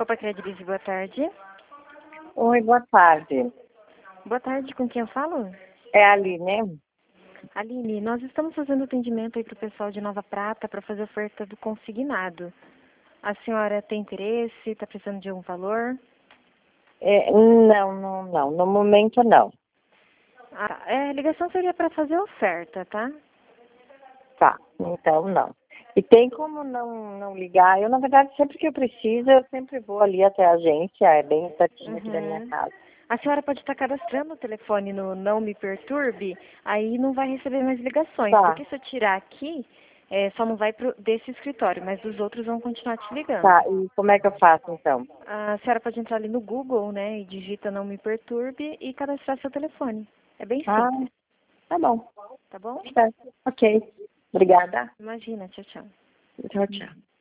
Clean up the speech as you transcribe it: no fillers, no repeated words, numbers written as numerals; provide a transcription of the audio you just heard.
Copa Credilize, boa tarde. Oi, boa tarde. Boa tarde, com quem eu falo? É a Aline. Aline, nós estamos fazendo atendimento aí para o pessoal de Nova Prata para fazer oferta do consignado. A senhora tem interesse? Está precisando de algum valor? Não. No momento, não. A ligação seria para fazer oferta, tá? Tá, então não. E tem como não ligar? Eu, na verdade, sempre que eu preciso, eu sempre vou ali até a agência, é bem pertinho aqui da minha casa. A senhora pode estar cadastrando o telefone no Não Me Perturbe, aí não vai receber mais ligações. Tá. Porque se eu tirar aqui, só não vai desse escritório, mas os outros vão continuar te ligando. Tá, e como é que eu faço, então? A senhora pode entrar ali no Google, né, e digita Não Me Perturbe e cadastrar seu telefone. É bem simples, Tá bom. tá bom? Certo. Ok. Obrigada. Imagina, tchau, tchau. Tchau, tchau.